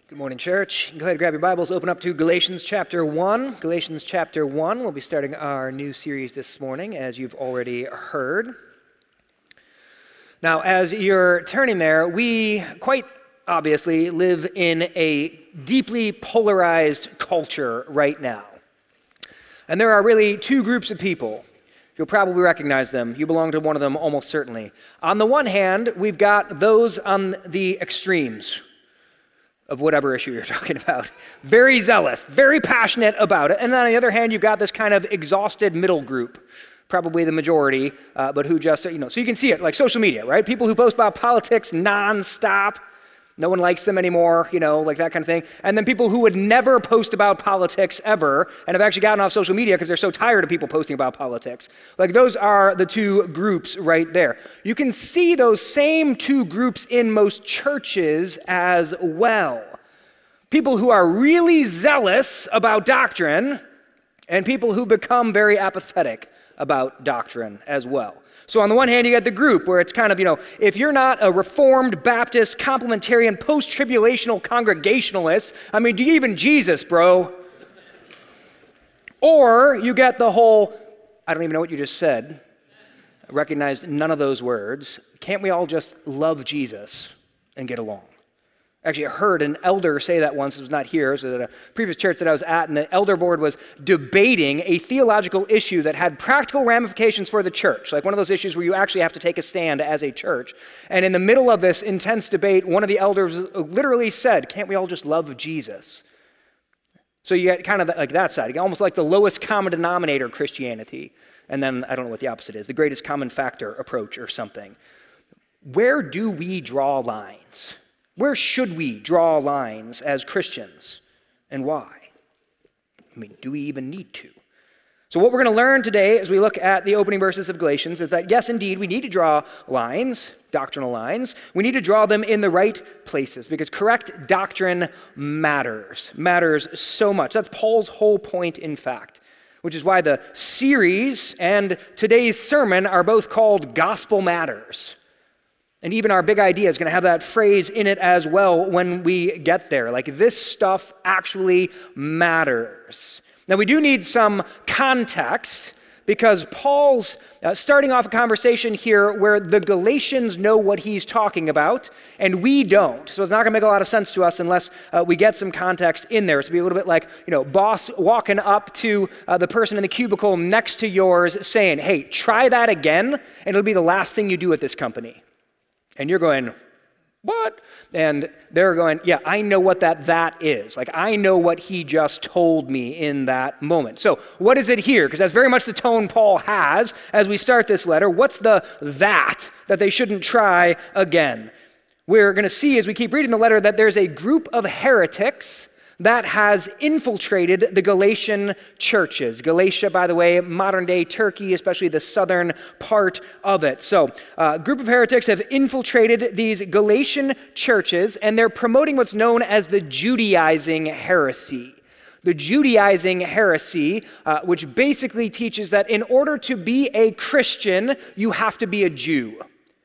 Good morning, church. Go ahead and grab your Bibles, open up to Galatians chapter 1. Galatians chapter 1, we'll be starting our new series this morning, as you've already heard. Now, as you're turning there, we quite obviously live in a deeply polarized culture right now. And there are really two groups of people. You'll probably recognize them. You belong to one of them almost certainly. On the one hand, we've got those on the extremes of whatever issue you're talking about. Very zealous, very passionate about it. And then on the other hand, you've got this kind of exhausted middle group, probably the majority, but who just, so you can see it, like social media, right? People who post about politics nonstop. No one likes them anymore, like that kind of thing. And then people who would never post about politics ever and have actually gotten off social media because they're so tired of people posting about politics. Like those are the two groups right there. You can see those same two groups in most churches as well. People who are really zealous about doctrine and people who become very apathetic about doctrine as well. So on the one hand, you got the group where it's kind of, if you're not a Reformed, Baptist, complementarian, post-tribulational Congregationalist, do you even Jesus, bro? Or you get the whole, I don't even know what you just said, I recognized none of those words. Can't we all just love Jesus and get along? Actually, I heard an elder say that once. It was not here. So at a previous church that I was at, and the elder board was debating a theological issue that had practical ramifications for the church, like one of those issues where you actually have to take a stand as a church. And in the middle of this intense debate, one of the elders literally said, "Can't we all just love Jesus?" So you get kind of like that side, almost like the lowest common denominator Christianity. And then, I don't know what the opposite is, the greatest common factor approach or something. Where do we draw lines? Where should we draw lines as Christians, and why? Do we even need to? So what we're going to learn today as we look at the opening verses of Galatians is that, yes, indeed, we need to draw lines, doctrinal lines. We need to draw them in the right places because correct doctrine matters so much. That's Paul's whole point, in fact, which is why the series and today's sermon are both called Gospel Matters. And even our big idea is going to have that phrase in it as well when we get there. Like, this stuff actually matters. Now, we do need some context because Paul's starting off a conversation here where the Galatians know what he's talking about and we don't. So it's not going to make a lot of sense to us unless we get some context in there. It's going to be a little bit like, boss walking up to the person in the cubicle next to yours saying, "Hey, try that again," and it'll be the last thing you do at this company. And you're going, "What?" And they're going, "Yeah, I know what that is. Like, I know what he just told me in that moment." So what is it here? Because that's very much the tone Paul has as we start this letter. What's the that they shouldn't try again? We're going to see as we keep reading the letter that there's a group of heretics that has infiltrated the Galatian churches. Galatia, by the way, modern-day Turkey, especially the southern part of it. So a group of heretics have infiltrated these Galatian churches, and they're promoting what's known as the Judaizing heresy. The Judaizing heresy, which basically teaches that in order to be a Christian, you have to be a Jew.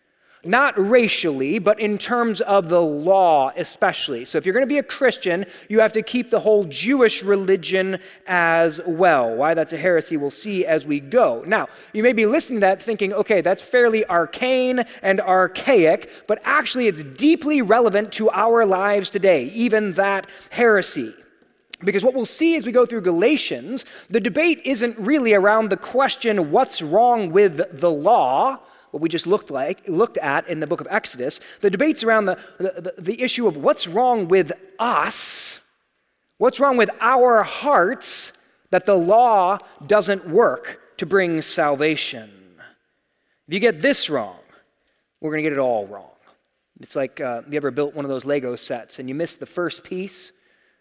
Not racially, but in terms of the law especially. So if you're going to be a Christian, you have to keep the whole Jewish religion as well. Why that's a heresy we'll see as we go. Now, you may be listening to that thinking, okay, that's fairly arcane and archaic, but actually it's deeply relevant to our lives today, even that heresy. Because what we'll see as we go through Galatians, the debate isn't really around the question, what's wrong with the law? What we just looked at in the book of Exodus. The debate's around the issue of what's wrong with us, what's wrong with our hearts that the law doesn't work to bring salvation. If you get this wrong, we're going to get it all wrong. It's like, you ever built one of those Lego sets and you missed the first piece?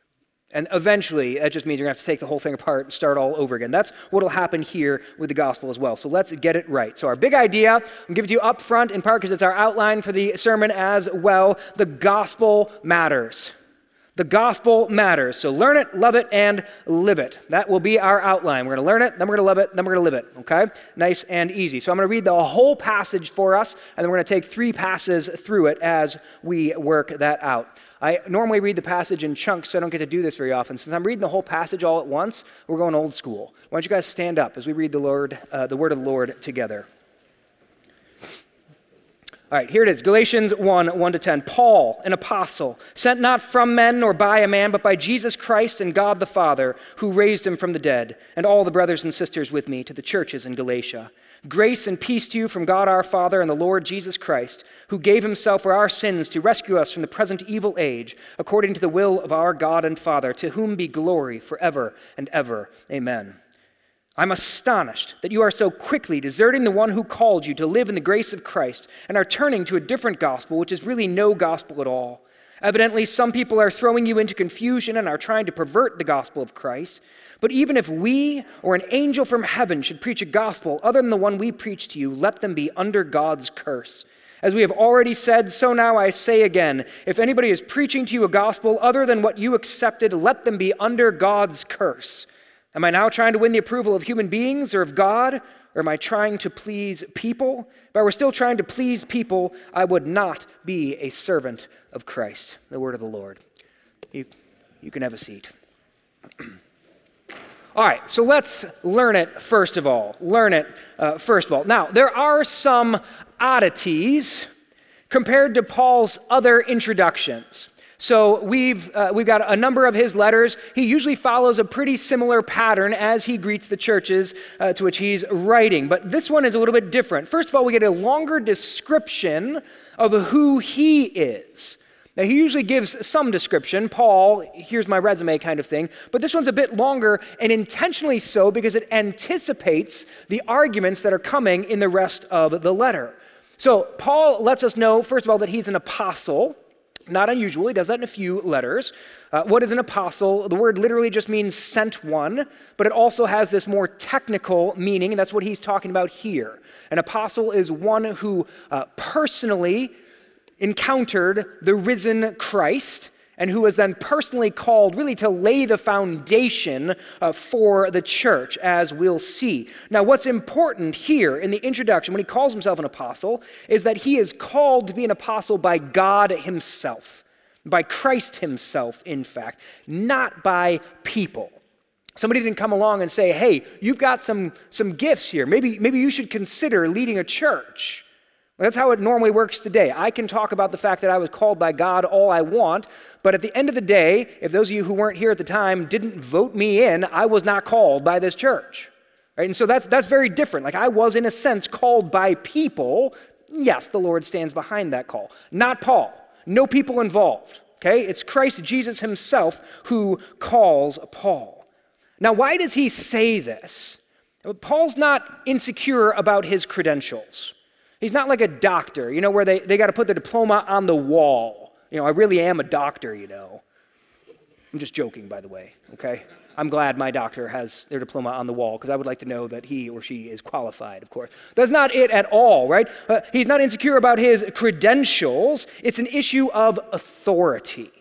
And eventually, that just means you're going to have to take the whole thing apart and start all over again. That's what will happen here with the gospel as well. So let's get it right. So our big idea, I'm giving it to you up front in part because it's our outline for the sermon as well. The gospel matters. The gospel matters. So learn it, love it, and live it. That will be our outline. We're going to learn it, then we're going to love it, then we're going to live it. Okay? Nice and easy. So I'm going to read the whole passage for us, and then we're going to take 3 passes through it as we work that out. I normally read the passage in chunks, so I don't get to do this very often. Since I'm reading the whole passage all at once, we're going old school. Why don't you guys stand up as we read the word of the Lord together. All right, here it is, Galatians 1, 1 to 10. Paul, an apostle, sent not from men nor by a man, but by Jesus Christ and God the Father, who raised him from the dead, and all the brothers and sisters with me to the churches in Galatia. Grace and peace to you from God our Father and the Lord Jesus Christ, who gave himself for our sins to rescue us from the present evil age, according to the will of our God and Father, to whom be glory forever and ever. Amen. I'm astonished that you are so quickly deserting the one who called you to live in the grace of Christ and are turning to a different gospel, which is really no gospel at all. Evidently, some people are throwing you into confusion and are trying to pervert the gospel of Christ. But even if we or an angel from heaven should preach a gospel other than the one we preach to you, let them be under God's curse. As we have already said, so now I say again, if anybody is preaching to you a gospel other than what you accepted, let them be under God's curse. Am I now trying to win the approval of human beings or of God? Or am I trying to please people? If I were still trying to please people, I would not be a servant of Christ. The word of the Lord. You can have a seat. All right, so let's learn it first of all. Now, there are some oddities compared to Paul's other introductions. So we've got a number of his letters. He usually follows a pretty similar pattern as he greets the churches to which he's writing. But this one is a little bit different. First of all, we get a longer description of who he is. Now, he usually gives some description. Paul, here's my resume kind of thing. But this one's a bit longer, and intentionally so because it anticipates the arguments that are coming in the rest of the letter. So Paul lets us know, first of all, that he's an apostle. Not unusual. He does that in a few letters. What is an apostle? The word literally just means sent one, but it also has this more technical meaning, and that's what he's talking about here. An apostle is one who personally encountered the risen Christ and who was then personally called really to lay the foundation for the church, as we'll see. Now, what's important here in the introduction, when he calls himself an apostle, is that he is called to be an apostle by God himself, by Christ himself, in fact, not by people. Somebody didn't come along and say, hey, you've got some gifts here. Maybe you should consider leading a church. That's how it normally works today. I can talk about the fact that I was called by God all I want, but at the end of the day, if those of you who weren't here at the time didn't vote me in, I was not called by this church. Right? And so that's very different. Like I was, in a sense, called by people. Yes, the Lord stands behind that call. Not Paul. No people involved. Okay? It's Christ Jesus himself who calls Paul. Now, why does he say this? Paul's not insecure about his credentials. He's not like a doctor, where they got to put the diploma on the wall. I really am a doctor, I'm just joking, by the way, okay? I'm glad my doctor has their diploma on the wall because I would like to know that he or she is qualified, of course. That's not it at all, right? He's not insecure about his credentials. It's an issue of authority,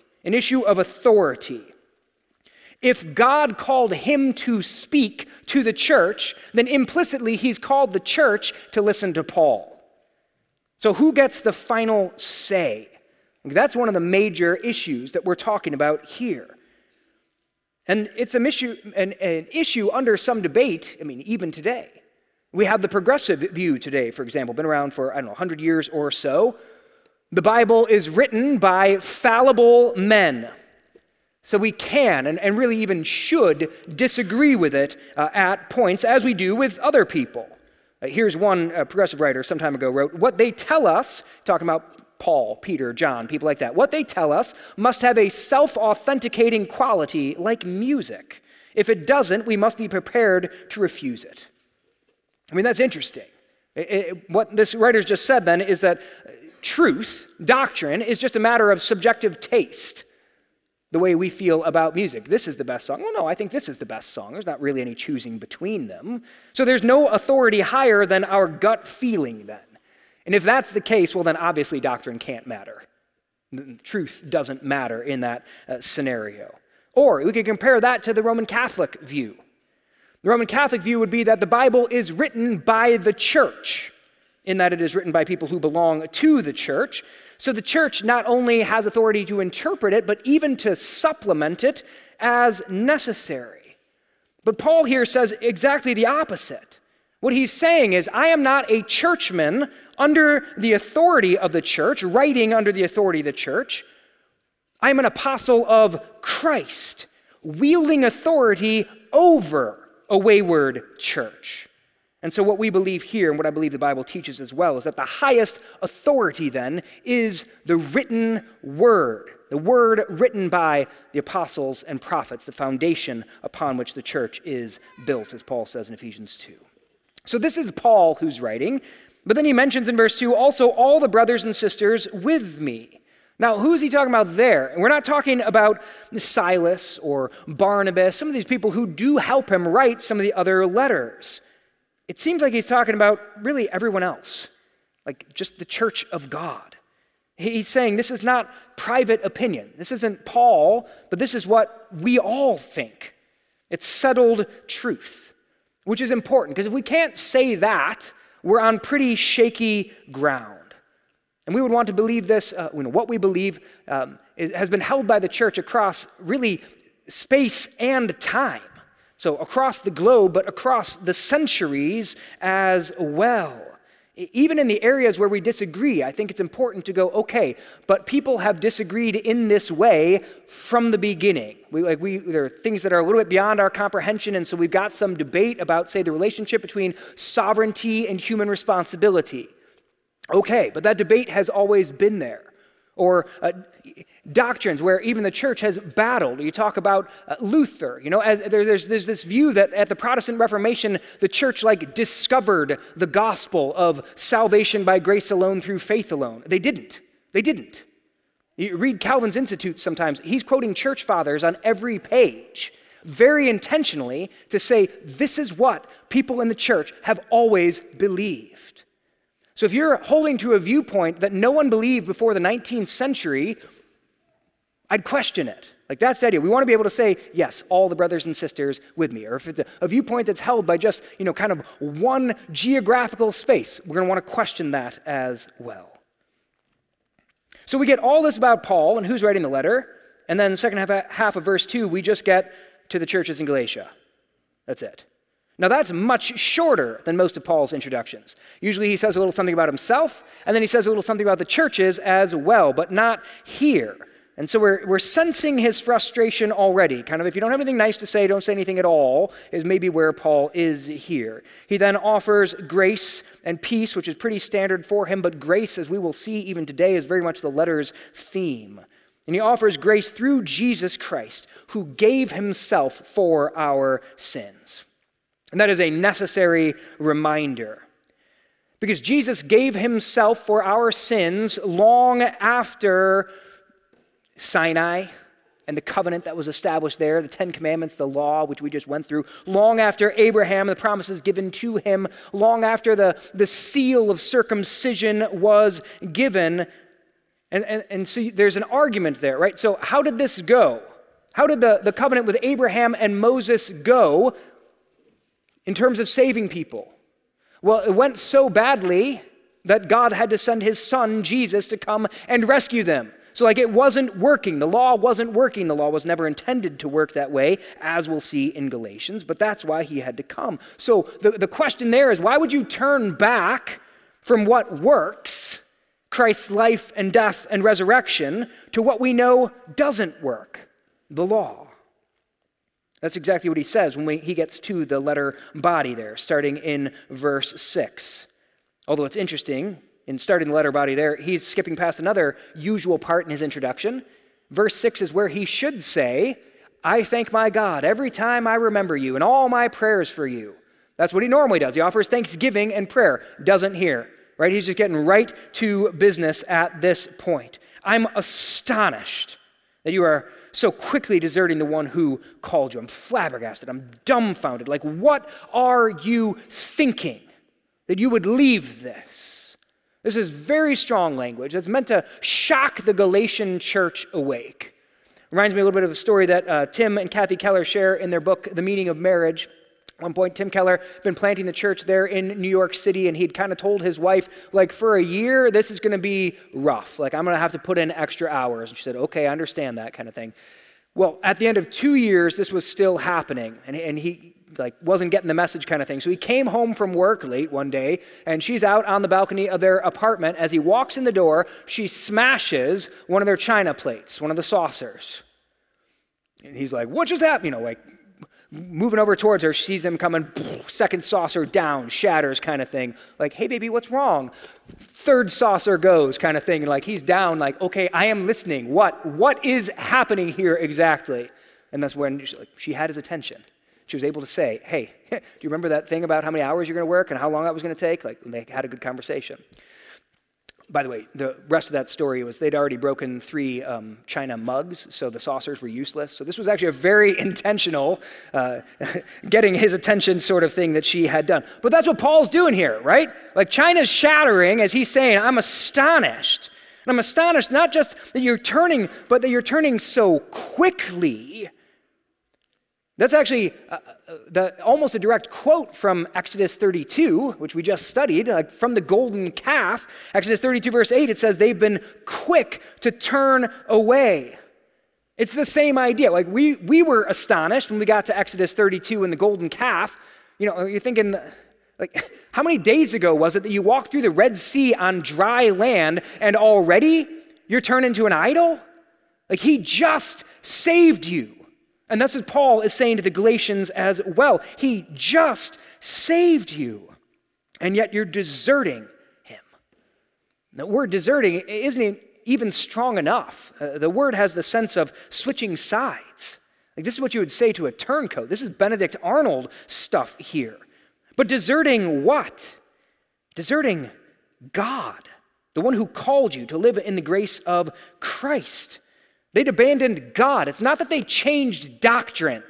If God called him to speak to the church, then implicitly he's called the church to listen to Paul. So who gets the final say? That's one of the major issues that we're talking about here. And it's an issue under some debate, even today. We have the progressive view today, for example, been around for, 100 years or so. The Bible is written by fallible men. So we can and really even should disagree with it at points, as we do with other people. Here's one progressive writer some time ago wrote, what they tell us, talking about Paul, Peter, John, people like that, what they tell us must have a self-authenticating quality like music. If it doesn't, we must be prepared to refuse it. That's interesting. What this writer's just said then is that truth, doctrine, is just a matter of subjective taste. The way we feel about music. This is the best song. Well, no, I think this is the best song. There's not really any choosing between them. So there's no authority higher than our gut feeling then. And if that's the case, well, then obviously doctrine can't matter. Truth doesn't matter in that scenario. Or we could compare that to the Roman Catholic view. The Roman Catholic view would be that the Bible is written by the church, in that it is written by people who belong to the church. So the church not only has authority to interpret it, but even to supplement it as necessary. But Paul here says exactly the opposite. What he's saying is, I am not a churchman under the authority of the church, writing under the authority of the church. I am an apostle of Christ, wielding authority over a wayward church. And so what we believe here, and what I believe the Bible teaches as well, is that the highest authority then is the written word, the word written by the apostles and prophets, the foundation upon which the church is built, as Paul says in Ephesians 2. So this is Paul who's writing, but then he mentions in verse 2, also all the brothers and sisters with me. Now, who is he talking about there? And we're not talking about Silas or Barnabas, some of these people who do help him write some of the other letters. It seems like he's talking about really everyone else, like just the church of God. He's saying this is not private opinion. This isn't Paul, but this is what we all think. It's settled truth, which is important, because if we can't say that, we're on pretty shaky ground. And we would want to believe this, what we believe has been held by the church across really space and time. So across the globe, but across the centuries as well. Even in the areas where we disagree, I think it's important to go, okay, but people have disagreed in this way from the beginning. There are things that are a little bit beyond our comprehension, and so we've got some debate about, say, the relationship between sovereignty and human responsibility. Okay, but that debate has always been there. Or doctrines where even the church has battled. You talk about Luther, as there's this view that at the Protestant Reformation, the church discovered the gospel of salvation by grace alone through faith alone. They didn't. You read Calvin's Institutes sometimes. He's quoting church fathers on every page, very intentionally, to say this is what people in the church have always believed. So if you're holding to a viewpoint that no one believed before the 19th century, I'd question it. That's the idea. We want to be able to say, yes, all the brothers and sisters with me. Or if it's a viewpoint that's held by just, kind of one geographical space, we're going to want to question that as well. So we get all this about Paul and who's writing the letter, and then the second half of verse 2, we just get to the churches in Galatia. That's it. Now that's much shorter than most of Paul's introductions. Usually he says a little something about himself, and then he says a little something about the churches as well, but not here. And so we're sensing his frustration already. Kind of, if you don't have anything nice to say, don't say anything at all, is maybe where Paul is here. He then offers grace and peace, which is pretty standard for him, but grace, as we will see even today, is very much the letter's theme. And he offers grace through Jesus Christ, who gave himself for our sins. And that is a necessary reminder. Because Jesus gave himself for our sins long after Sinai and the covenant that was established there, the Ten Commandments, the law, which we just went through, long after Abraham, the promises given to him, long after the seal of circumcision was given. And so there's an argument there, right? So how did this go? How did the covenant with Abraham and Moses go in terms of saving people? Well, it went so badly that God had to send his son, Jesus, to come and rescue them. So it wasn't working. The law wasn't working. The law was never intended to work that way, as we'll see in Galatians, but that's why he had to come. So the question there is, why would you turn back from what works, Christ's life and death and resurrection, to what we know doesn't work, the law? That's exactly what he says when he gets to the letter body there, starting in verse 6. Although it's interesting, in starting the letter body there, he's skipping past another usual part in his introduction. Verse 6 is where he should say, I thank my God every time I remember you and all my prayers for you. That's what he normally does. He offers thanksgiving and prayer. Doesn't here, right? He's just getting right to business at this point. I'm astonished that you are so quickly deserting the one who called you. I'm flabbergasted. I'm dumbfounded. What are you thinking that you would leave this? This is very strong language that's meant to shock the Galatian church awake. Reminds me a little bit of a story that Tim and Kathy Keller share in their book, The Meaning of Marriage. At one point, Tim Keller had been planting the church there in New York City, and he'd kind of told his wife, like, for a year, this is going to be rough. Like, I'm going to have to put in extra hours. And she said, okay, I understand that kind of thing. Well, at the end of 2 years, this was still happening, and he wasn't getting the message kind of thing. So he came home from work late one day, and she's out on the balcony of their apartment. As he walks in the door, she smashes one of their china plates, one of the saucers. And he's like, what just happened? Moving over towards her, she sees him coming, second saucer down, shatters kind of thing. Like, hey, baby, what's wrong? Third saucer goes kind of thing. And he's down, okay, I am listening. What is happening here exactly? And that's when she had his attention. She was able to say, hey, do you remember that thing about how many hours you're going to work and how long that was going to take? They had a good conversation. By the way, the rest of that story was they'd already broken 3 china mugs, so the saucers were useless. So this was actually a very intentional getting his attention sort of thing that she had done. But that's what Paul's doing here, right? China's shattering as he's saying, I'm astonished. And I'm astonished not just that you're turning, but that you're turning so quickly. That's actually almost a direct quote from Exodus 32, which we just studied, from the golden calf. Exodus 32, verse 8, it says they've been quick to turn away. It's the same idea. We were astonished when we got to Exodus 32 and the golden calf. You're thinking, how many days ago was it that you walked through the Red Sea on dry land and already you're turned into an idol? He just saved you. And that's what Paul is saying to the Galatians as well. He just saved you, and yet you're deserting him. The word deserting isn't even strong enough. The word has the sense of switching sides. This is what you would say to a turncoat. This is Benedict Arnold stuff here. But deserting what? Deserting God, the one who called you to live in the grace of Christ. They'd abandoned God. It's not that they changed doctrine.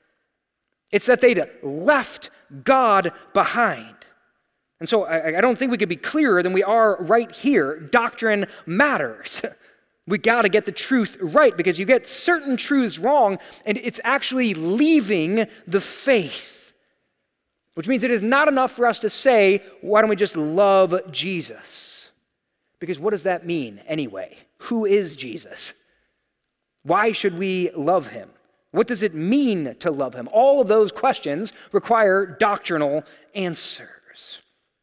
It's that they'd left God behind. And so I don't think we could be clearer than we are right here. Doctrine matters. We got to get the truth right because you get certain truths wrong and it's actually leaving the faith. Which means it is not enough for us to say, why don't we just love Jesus? Because what does that mean anyway? Who is Jesus? Why should we love him? What does it mean to love him? All of those questions require doctrinal answers.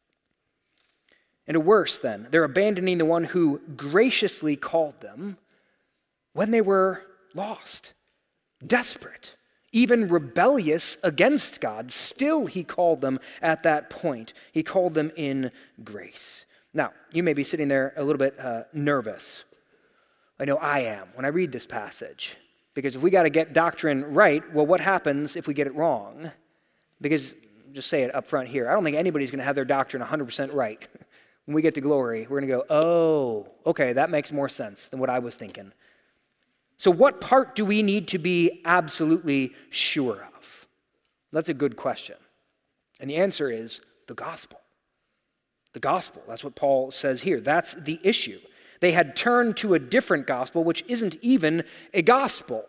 And worse then, they're abandoning the one who graciously called them when they were lost, desperate, even rebellious against God. Still, he called them at that point. He called them in grace. Now, you may be sitting there a little bit nervous. I know I am when I read this passage. Because if we got to get doctrine right, well, what happens if we get it wrong? Because, just say it up front here, I don't think anybody's going to have their doctrine 100% right. When we get to glory, we're going to go, oh, okay, that makes more sense than what I was thinking. So what part do we need to be absolutely sure of? That's a good question. And the answer is the gospel. The gospel, that's what Paul says here. That's the issue. They had turned to a different gospel, which isn't even a gospel.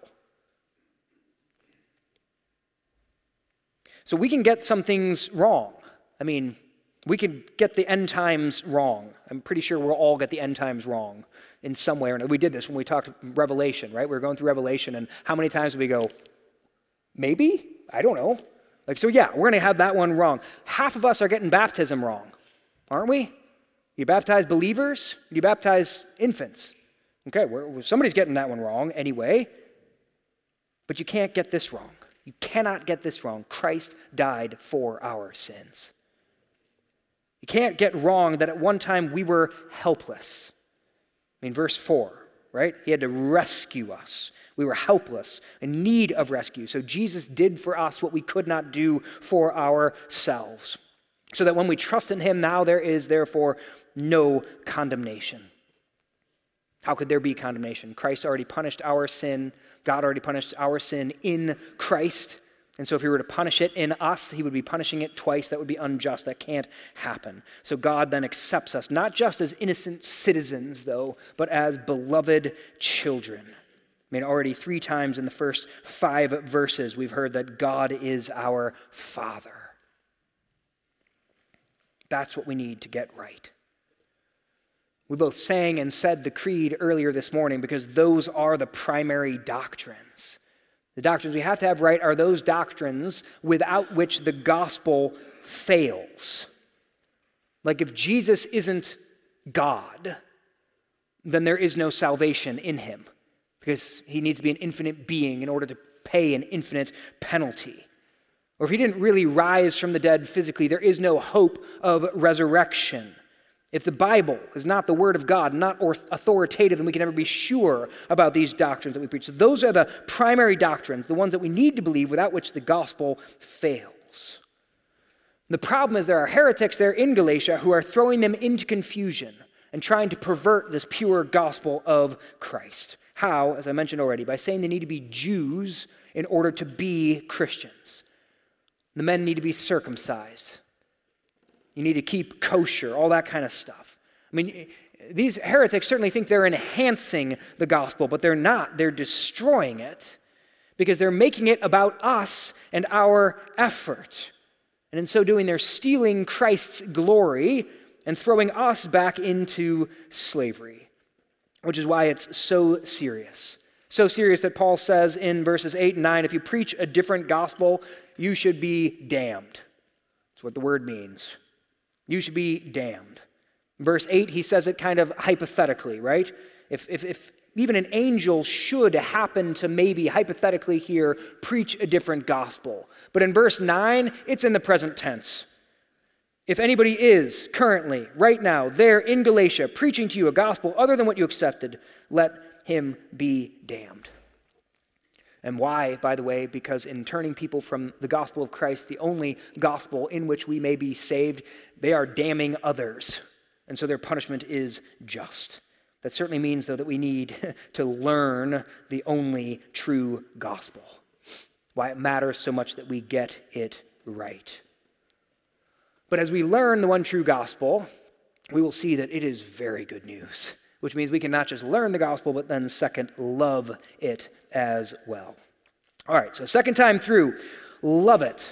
So we can get some things wrong. I mean, we can get the end times wrong. I'm pretty sure we'll all get the end times wrong in some way or another. We did this when we talked Revelation, right? We were going through Revelation, and how many times did we go, maybe? I don't know. So yeah, we're going to have that one wrong. Half of us are getting baptism wrong, aren't we? You baptize believers, you baptize infants. Okay, somebody's getting that one wrong anyway. But you can't get this wrong. You cannot get this wrong. Christ died for our sins. You can't get wrong that at one time we were helpless. I mean, verse 4, right? He had to rescue us. We were helpless, in need of rescue. So Jesus did for us what we could not do for ourselves. So that when we trust in him, now there is therefore no condemnation. How could there be condemnation? Christ already punished our sin. God already punished our sin in Christ. And so if he were to punish it in us, he would be punishing it twice. That would be unjust. That can't happen. So God then accepts us, not just as innocent citizens, though, but as beloved children. I mean, already 3 times in the first 5 verses, we've heard that God is our Father. That's what we need to get right. We both sang and said the creed earlier this morning because those are the primary doctrines. The doctrines we have to have right are those doctrines without which the gospel fails. Like if Jesus isn't God, then there is no salvation in him because he needs to be an infinite being in order to pay an infinite penalty. Or if he didn't really rise from the dead physically, there is no hope of resurrection. If the Bible is not the Word of God, not authoritative, then we can never be sure about these doctrines that we preach. So those are the primary doctrines, the ones that we need to believe, without which the gospel fails. The problem is there are heretics there in Galatia who are throwing them into confusion and trying to pervert this pure gospel of Christ. How? As I mentioned already, by saying they need to be Jews in order to be Christians. The men need to be circumcised. You need to keep kosher, all that kind of stuff. I mean, these heretics certainly think they're enhancing the gospel, but they're not. They're destroying it because they're making it about us and our effort. And in so doing, they're stealing Christ's glory and throwing us back into slavery, which is why it's so serious. So serious that Paul says in verses 8 and 9, if you preach a different gospel, you should be damned. That's what the word means. You should be damned. Verse 8, he says it kind of hypothetically, right? If even an angel should happen to maybe hypothetically here preach a different gospel. But in verse 9, it's in the present tense. If anybody is currently, right now, there in Galatia, preaching to you a gospel other than what you accepted, let him be damned. And why, by the way? Because in turning people from the gospel of Christ, the only gospel in which we may be saved, they are damning others. And so their punishment is just. That certainly means, though, that we need to learn the only true gospel. Why it matters so much that we get it right. But as we learn the one true gospel, we will see that it is very good news, which means we can not just learn the gospel, but then second, love it as well. All right, so second time through, love it.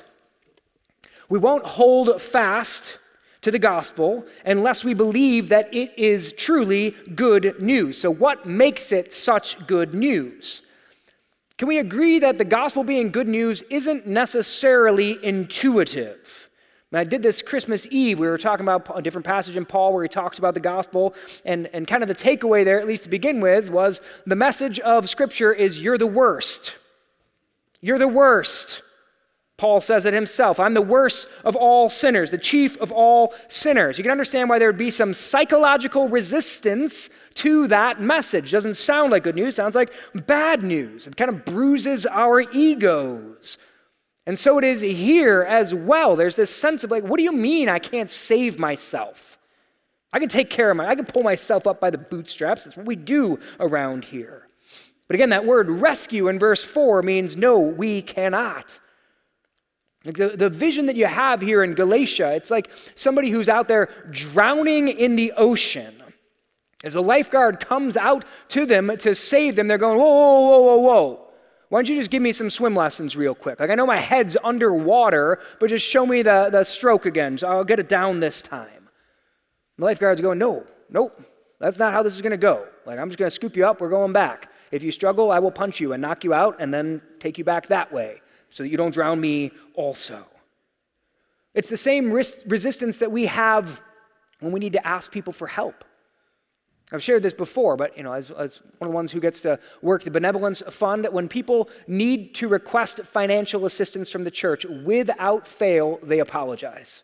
We won't hold fast to the gospel unless we believe that it is truly good news. So what makes it such good news? Can we agree that the gospel being good news isn't necessarily intuitive? I did this Christmas Eve. We were talking about a different passage in Paul where he talks about the gospel, and kind of the takeaway there, at least to begin with, was the message of Scripture is you're the worst. You're the worst. Paul says it himself. I'm the worst of all sinners, the chief of all sinners. You can understand why there would be some psychological resistance to that message. Doesn't sound like good news, sounds like bad news. It kind of bruises our egos. And so it is here as well. There's this sense of like, what do you mean I can't save myself? I can take care of I can pull myself up by the bootstraps. That's what we do around here. But again, that word rescue in verse 4 means no, we cannot. Like the vision that you have here in Galatia, it's like somebody who's out there drowning in the ocean. As a lifeguard comes out to them to save them, they're going, whoa, whoa, whoa, whoa, whoa. Why don't you just give me some swim lessons real quick? Like I know my head's underwater, but just show me the stroke again, so I'll get it down this time. The lifeguard's going, nope, that's not how this is going to go. Like I'm just going to scoop you up, we're going back. If you struggle, I will punch you and knock you out and then take you back that way so that you don't drown me also. It's the same resistance that we have when we need to ask people for help. I've shared this before, but as one of the ones who gets to work the benevolence fund, when people need to request financial assistance from the church, without fail, they apologize.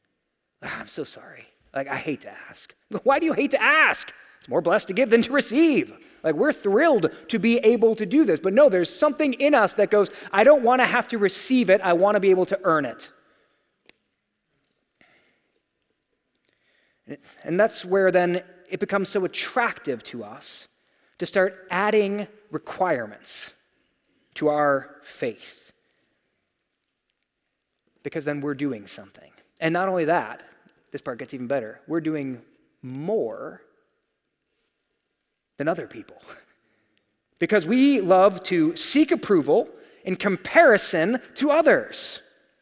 I'm so sorry. Like, I hate to ask. Why do you hate to ask? It's more blessed to give than to receive. Like, we're thrilled to be able to do this. But no, there's something in us that goes, I don't want to have to receive it. I want to be able to earn it. And that's where then it becomes so attractive to us to start adding requirements to our faith. because then we're doing something. And not only that, this part gets even better. We're doing more than other people. Because we love to seek approval in comparison to others.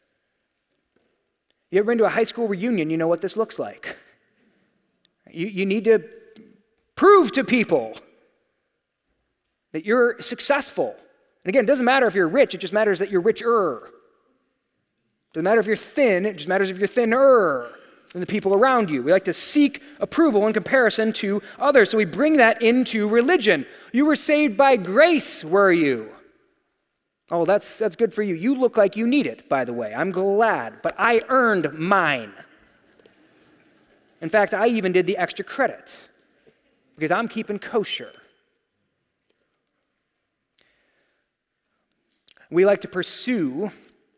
You ever been to a high school reunion? You know what this looks like. You need to prove to people that you're successful. And again, it doesn't matter if you're rich, it just matters that you're richer. It doesn't matter if you're thin, it just matters if you're thinner than the people around you. We like to seek approval in comparison to others, so we bring that into religion. You were saved by grace, were you? Oh, that's good for you. You look like you need it, by the way. I'm glad, but I earned mine. In fact, I even did the extra credit because I'm keeping kosher. We like to pursue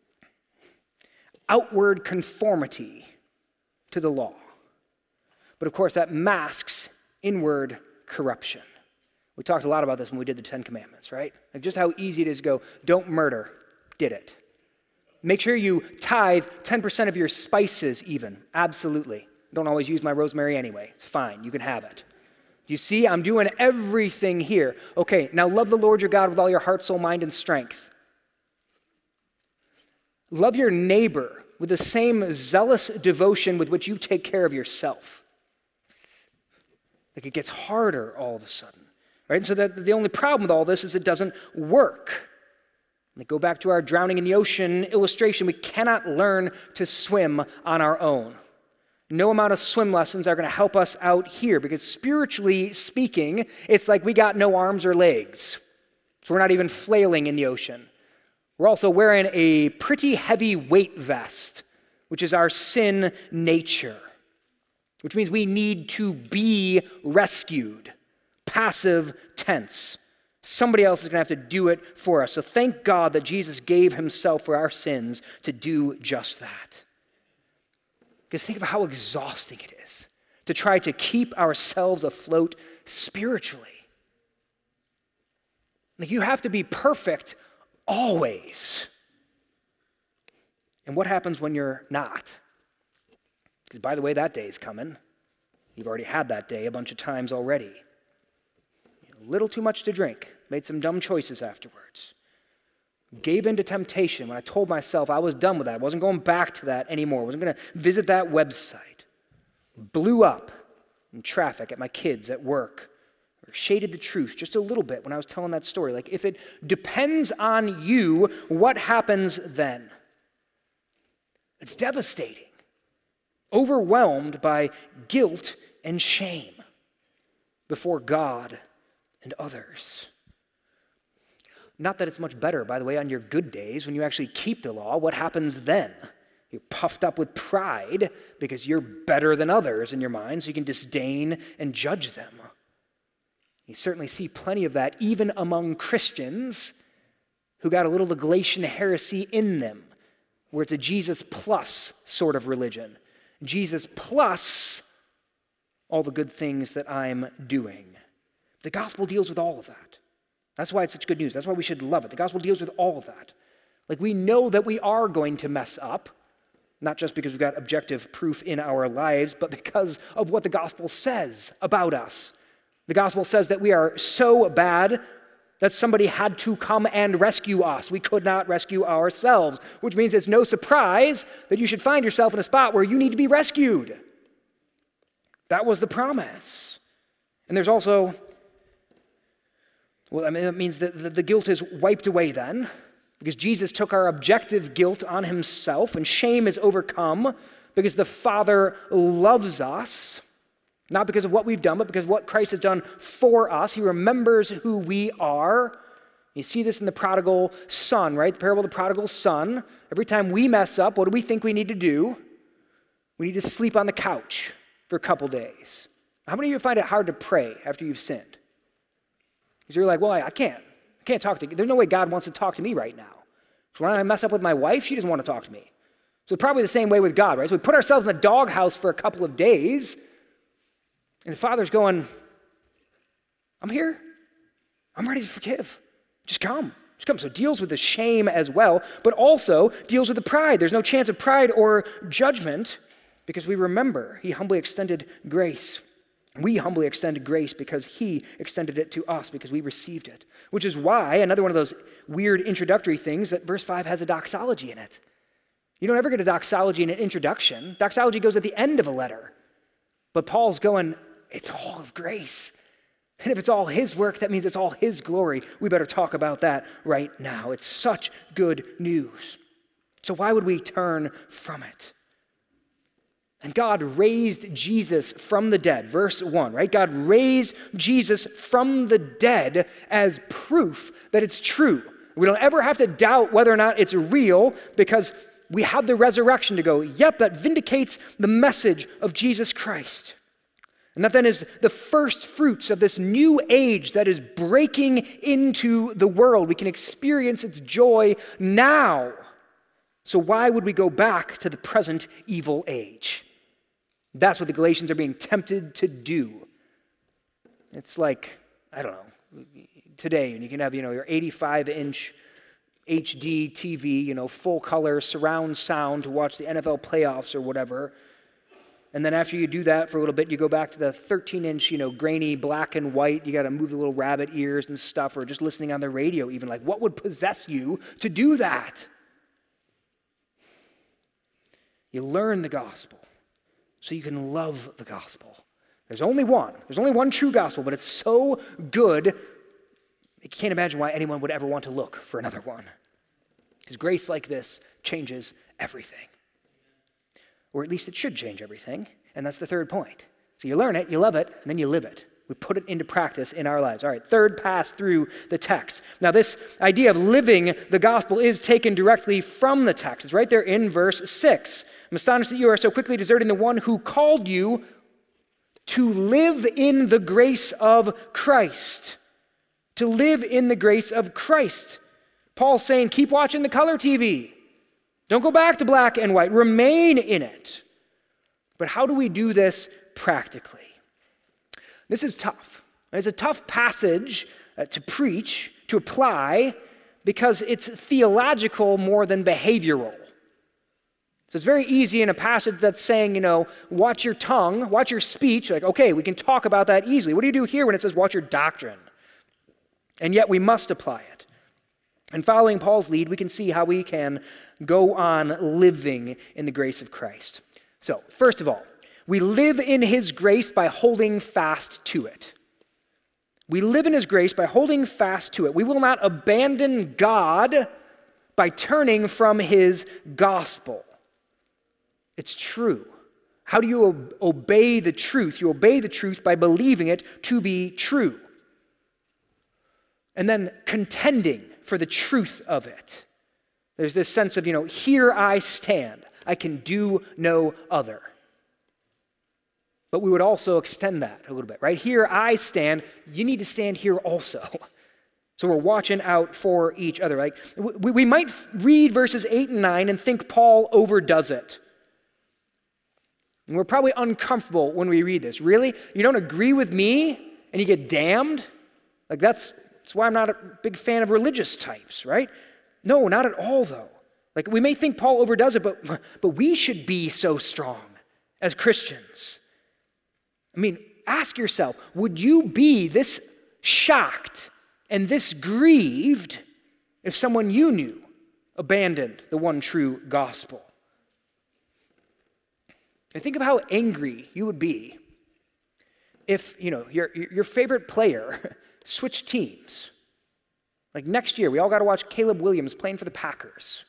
outward conformity to the law. But of course, that masks inward corruption. We talked a lot about this when we did the 10 Commandments, right? Like just how easy it is to go, don't murder, did it. Make sure you tithe 10% of your spices even, absolutely. Don't always use my rosemary anyway, it's fine, you can have it. You see, I'm doing everything here. Okay, now love the Lord your God with all your heart, soul, mind, and strength. Love your neighbor with the same zealous devotion with which you take care of yourself. Like it gets harder all of a sudden, right? And so that the only problem with all this is it doesn't work. And go back to our drowning in the ocean illustration. We cannot learn to swim on our own. No amount of swim lessons are going to help us out here because spiritually speaking, it's like we got no arms or legs. So we're not even flailing in the ocean. We're also wearing a pretty heavy weight vest, which is our sin nature, which means we need to be rescued. Passive tense. Somebody else is going to have to do it for us. So thank God that Jesus gave himself for our sins to do just that. Because think of how exhausting it is to try to keep ourselves afloat spiritually. Like you have to be perfect always. And what happens when you're not? Because by the way, that day is coming. You've already had that day a bunch of times already. A little too much to drink. Made some dumb choices afterwards. Gave in to temptation when I told myself I was done with that. I wasn't going back to that anymore. I wasn't going to visit that website. Blew up in traffic at my kids at work. Or shaded the truth just a little bit when I was telling that story. Like if it depends on you, what happens then? It's devastating. Overwhelmed by guilt and shame before God and others. Not that it's much better, by the way, on your good days when you actually keep the law. What happens then? You're puffed up with pride because you're better than others in your mind, so you can disdain and judge them. You certainly see plenty of that even among Christians who got a little of the Galatian heresy in them, where it's a Jesus plus sort of religion. Jesus plus all the good things that I'm doing. The gospel deals with all of that. That's why it's such good news. That's why we should love it. The gospel deals with all of that. Like we know that we are going to mess up, not just because we've got objective proof in our lives, but because of what the gospel says about us. The gospel says that we are so bad that somebody had to come and rescue us. We could not rescue ourselves, which means it's no surprise that you should find yourself in a spot where you need to be rescued. That was the promise. And there's also, that means that the guilt is wiped away then, because Jesus took our objective guilt on himself, and shame is overcome because the Father loves us, not because of what we've done, but because of what Christ has done for us. He remembers who we are. You see this in the prodigal son, right? The parable of the prodigal son. Every time we mess up, what do we think we need to do? We need to sleep on the couch for a couple days. How many of you find it hard to pray after you've sinned? Because you're like, well, I can't talk to you. There's no way God wants to talk to me right now. So when I mess up with my wife, she doesn't want to talk to me. So it's probably the same way with God, right? So we put ourselves in the doghouse for a couple of days, and the Father's going, I'm here. I'm ready to forgive. Just come. So it deals with the shame as well, but also deals with the pride. There's no chance of pride or judgment because we remember he humbly extended grace. We humbly extended grace because he extended it to us because we received it. Which is why, another one of those weird introductory things, that verse 5 has a doxology in it. You don't ever get a doxology in an introduction. Doxology goes at the end of a letter. But Paul's going, it's all of grace. And if it's all his work, that means it's all his glory. We better talk about that right now. It's such good news. So why would we turn from it? And God raised Jesus from the dead. Verse 1, right? God raised Jesus from the dead as proof that it's true. We don't ever have to doubt whether or not it's real because we have the resurrection to go, yep, that vindicates the message of Jesus Christ. And that then is the first fruits of this new age that is breaking into the world. We can experience its joy now. So why would we go back to the present evil age? That's what the Galatians are being tempted to do. It's like, I don't know, today, and you can have, your 85-inch HD TV, full color surround sound to watch the NFL playoffs or whatever. And then after you do that for a little bit, you go back to the 13-inch, grainy black and white. You got to move the little rabbit ears and stuff, or just listening on the radio even. Like, what would possess you to do that? You learn the gospel so you can love the gospel. There's only one. There's only one true gospel, but it's so good, you can't imagine why anyone would ever want to look for another one. Because grace like this changes everything. Or at least it should change everything, and that's the third point. So you learn it, you love it, and then you live it. We put it into practice in our lives. All right, third pass through the text. Now this idea of living the gospel is taken directly from the text. It's right there in verse 6. I'm astonished that you are so quickly deserting the one who called you to live in the grace of Christ. To live in the grace of Christ. Paul's saying, keep watching the color TV. Don't go back to black and white. Remain in it. But how do we do this practically? This is tough. It's a tough passage to preach, to apply, because it's theological more than behavioral. So it's very easy in a passage that's saying, watch your tongue, watch your speech. Like, okay, we can talk about that easily. What do you do here when it says watch your doctrine? And yet we must apply it. And following Paul's lead, we can see how we can go on living in the grace of Christ. So, first of all, we live in his grace by holding fast to it. We live in his grace by holding fast to it. We will not abandon God by turning from his gospel. It's true. How do you obey the truth? You obey the truth by believing it to be true. And then contending for the truth of it. There's this sense of, here I stand. I can do no other. But we would also extend that a little bit, right? Here I stand. You need to stand here also. So we're watching out for each other. Like we might read verses 8 and 9 and think Paul overdoes it. And we're probably uncomfortable when we read this. Really? You don't agree with me and you get damned? Like that's why I'm not a big fan of religious types, right? No, not at all though. Like we may think Paul overdoes it, but we should be so strong as Christians. I mean, ask yourself, would you be this shocked and this grieved if someone you knew abandoned the one true gospel? And think of how angry you would be if, your favorite player switched teams. Like next year, we all got to watch Caleb Williams playing for the Packers.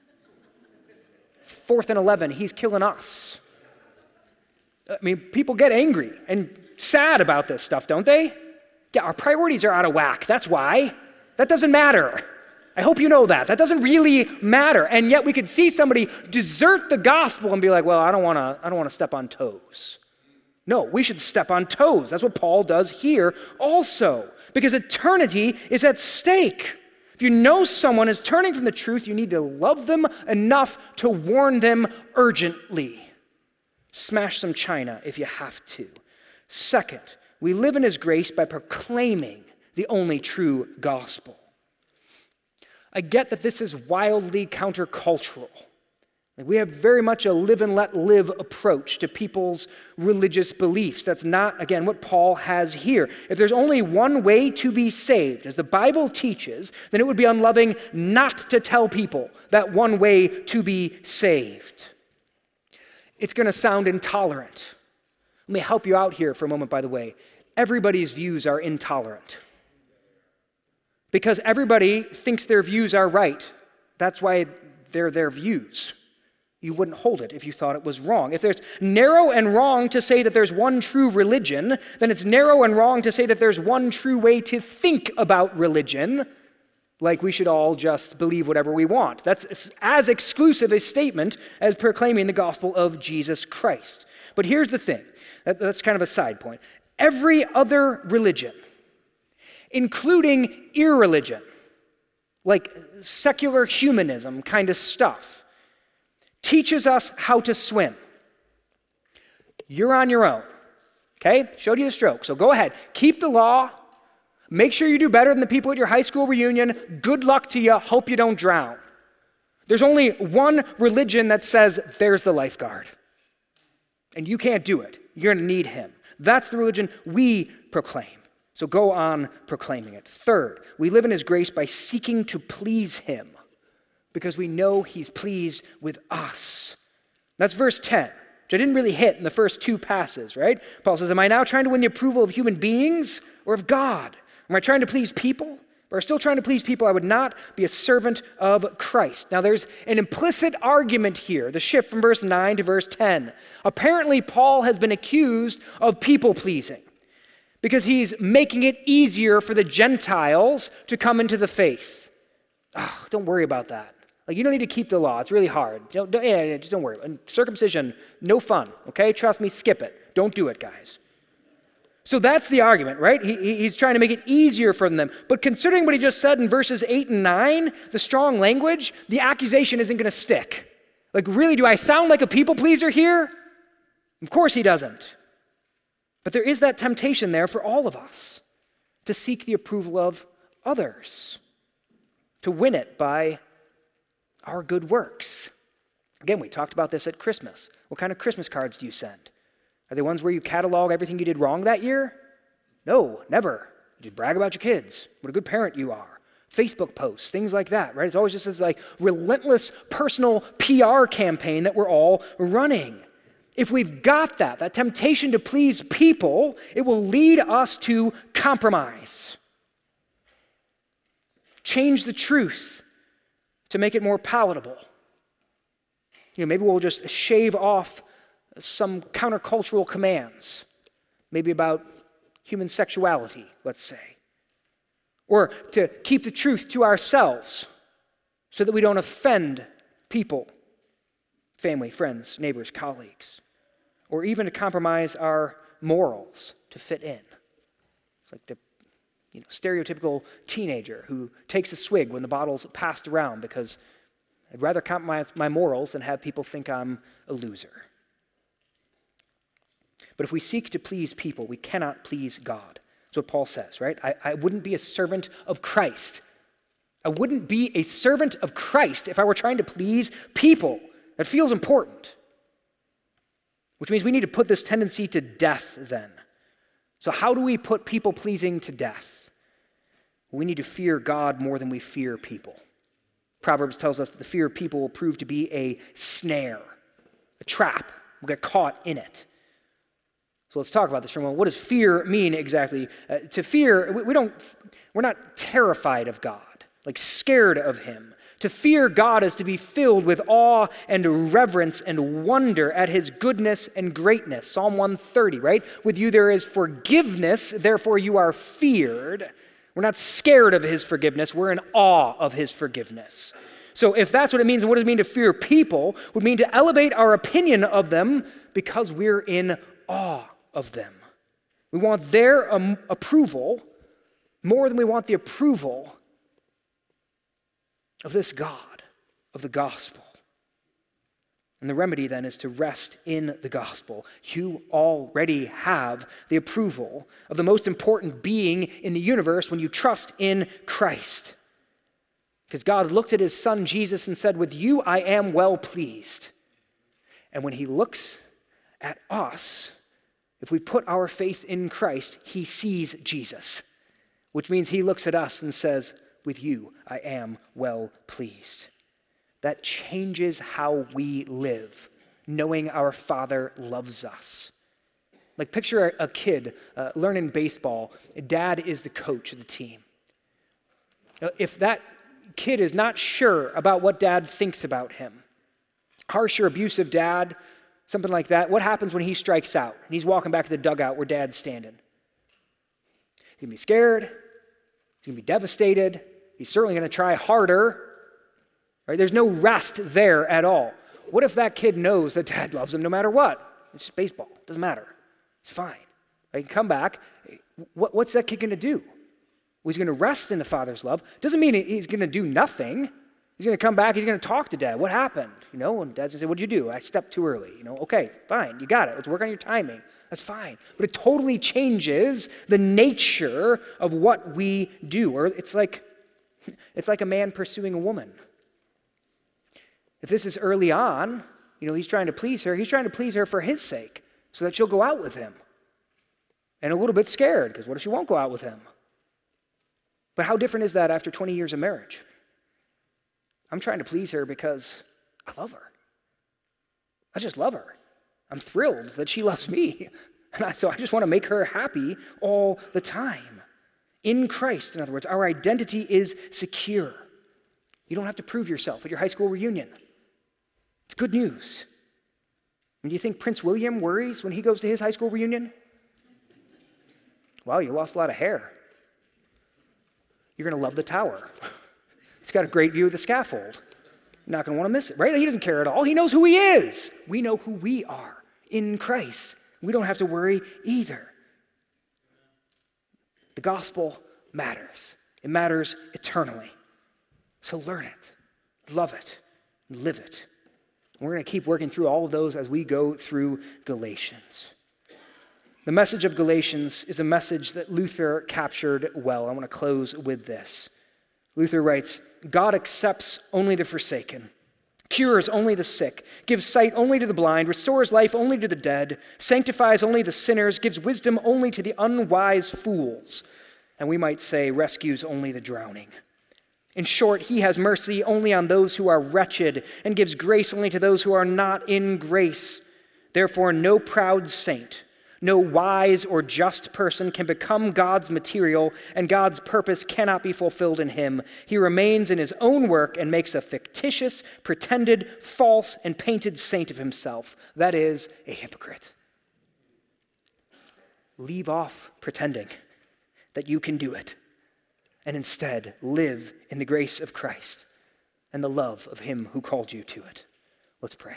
4th and 11, he's killing us. I mean, people get angry and sad about this stuff, don't they? Yeah, our priorities are out of whack. That's why. That doesn't matter. I hope you know that. That doesn't really matter. And yet we could see somebody desert the gospel and be like, well, I don't want to step on toes. No, we should step on toes. That's what Paul does here also. Because eternity is at stake. If you know someone is turning from the truth, you need to love them enough to warn them urgently. Smash some china if you have to. Second, we live in his grace by proclaiming the only true gospel. I get that this is wildly countercultural. Like, we have very much a live and let live approach to people's religious beliefs. That's not, again, what Paul has here. If there's only one way to be saved, as the Bible teaches, then it would be unloving not to tell people that one way to be saved. It's going to sound intolerant. Let me help you out here for a moment, by the way. Everybody's views are intolerant. Because everybody thinks their views are right. That's why they're their views. You wouldn't hold it if you thought it was wrong. If there's narrow and wrong to say that there's one true religion, then it's narrow and wrong to say that there's one true way to think about religion, like we should all just believe whatever we want. That's as exclusive a statement as proclaiming the gospel of Jesus Christ. But here's the thing. That's kind of a side point. Every other religion, including irreligion, like secular humanism kind of stuff, teaches us how to swim. You're on your own, okay? Showed you the stroke, so go ahead. Keep the law. Make sure you do better than the people at your high school reunion. Good luck to you. Hope you don't drown. There's only one religion that says there's the lifeguard. And you can't do it. You're going to need him. That's the religion we proclaim. So go on proclaiming it. Third, we live in his grace by seeking to please him, because we know he's pleased with us. That's verse 10, which I didn't really hit in the first two passes, right? Paul says, am I now trying to win the approval of human beings or of God? Am I trying to please people? If I were still trying to please people, I would not be a servant of Christ. Now there's an implicit argument here, the shift from verse 9 to verse 10. Apparently, Paul has been accused of people-pleasing because he's making it easier for the Gentiles to come into the faith. Oh, don't worry about that. Like, you don't need to keep the law. It's really hard. Just don't worry. And circumcision, no fun, okay? Trust me, skip it. Don't do it, guys. So that's the argument, right? He's trying to make it easier for them. But considering what he just said in verses 8 and 9, the strong language, the accusation isn't going to stick. Like, really, do I sound like a people pleaser here? Of course he doesn't. But there is that temptation there for all of us to seek the approval of others, to win it by our good works. Again, we talked about this at Christmas. What kind of Christmas cards do you send? Are they ones where you catalog everything you did wrong that year? No, never. You just brag about your kids, what a good parent you are. Facebook posts, things like that, right? It's always just this like relentless personal PR campaign that we're all running. If we've got that temptation to please people, it will lead us to compromise. Change the truth to make it more palatable. Maybe we'll just shave off some countercultural commands, maybe about human sexuality, let's say. Or to keep the truth to ourselves so that we don't offend people, family, friends, neighbors, colleagues. Or even to compromise our morals to fit in. It's like the stereotypical teenager who takes a swig when the bottle's passed around because I'd rather compromise my morals than have people think I'm a loser. But if we seek to please people, we cannot please God. That's what Paul says, right? I wouldn't be a servant of Christ. I wouldn't be a servant of Christ if I were trying to please people. That feels important. Which means we need to put this tendency to death then. So how do we put people-pleasing to death? We need to fear God more than we fear people. Proverbs tells us that the fear of people will prove to be a snare, a trap. We'll get caught in it. So let's talk about this for a moment. What does fear mean exactly? To fear, we're not terrified of God, like scared of him. To fear God is to be filled with awe and reverence and wonder at his goodness and greatness. Psalm 130, right? With you there is forgiveness, therefore you are feared. We're not scared of his forgiveness, we're in awe of his forgiveness. So if that's what it means, and what does it mean to fear people, it would mean to elevate our opinion of them because we're in awe of them. We want their approval more than we want the approval of this God, of the gospel. And the remedy then is to rest in the gospel. You already have the approval of the most important being in the universe when you trust in Christ. Because God looked at his son Jesus and said, with you I am well pleased. And when he looks at us, if we put our faith in Christ, he sees Jesus, which means he looks at us and says, with you I am well pleased. That changes how we live, knowing our Father loves us. Like picture a kid learning baseball. Dad is the coach of the team. If that kid is not sure about what dad thinks about him, harsh or abusive dad, something like that, what happens when he strikes out and he's walking back to the dugout where dad's standing? He's going to be scared. He's going to be devastated. He's certainly going to try harder. Right? There's no rest there at all. What if that kid knows that dad loves him no matter what? It's just baseball. It doesn't matter. It's fine. He can come back. What's that kid going to do? Well, he's going to rest in the Father's love. Doesn't mean he's going to do nothing. He's going to come back. He's going to talk to dad. What happened? And dad's going to say, what did you do? I stepped too early. Okay, fine. You got it. Let's work on your timing. That's fine. But it totally changes the nature of what we do. Or it's like a man pursuing a woman. If this is early on, he's trying to please her. He's trying to please her for his sake so that she'll go out with him. And a little bit scared because what if she won't go out with him? But how different is that after 20 years of marriage? I'm trying to please her because I love her. I just love her. I'm thrilled that she loves me. So I just want to make her happy all the time. In Christ, in other words, our identity is secure. You don't have to prove yourself at your high school reunion. It's good news. And do you think Prince William worries when he goes to his high school reunion? Wow, you lost a lot of hair. You're going to love the tower. It's got a great view of the scaffold. You're not going to want to miss it, right? He doesn't care at all. He knows who he is. We know who we are in Christ. We don't have to worry either. The gospel matters. It matters eternally. So learn it, love it, live it. We're going to keep working through all of those as we go through Galatians. The message of Galatians is a message that Luther captured well. I want to close with this. Luther writes, God accepts only the forsaken, cures only the sick, gives sight only to the blind, restores life only to the dead, sanctifies only the sinners, gives wisdom only to the unwise fools, and we might say rescues only the drowning. In short, he has mercy only on those who are wretched and gives grace only to those who are not in grace. Therefore, no proud saint, no wise or just person can become God's material, and God's purpose cannot be fulfilled in him. He remains in his own work and makes a fictitious, pretended, false, and painted saint of himself. That is, a hypocrite. Leave off pretending that you can do it, and instead live in the grace of Christ and the love of him who called you to it. Let's pray.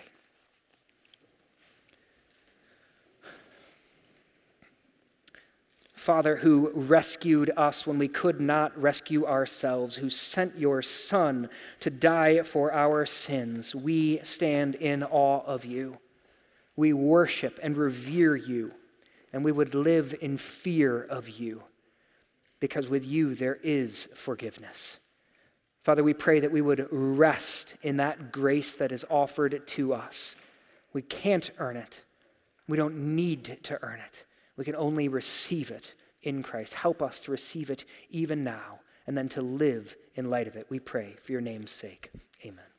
Father, who rescued us when we could not rescue ourselves, who sent your Son to die for our sins, we stand in awe of you. We worship and revere you, and we would live in fear of you, because with you there is forgiveness. Father, we pray that we would rest in that grace that is offered to us. We can't earn it. We don't need to earn it. We can only receive it in Christ. Help us to receive it even now and then to live in light of it. We pray for your name's sake. Amen.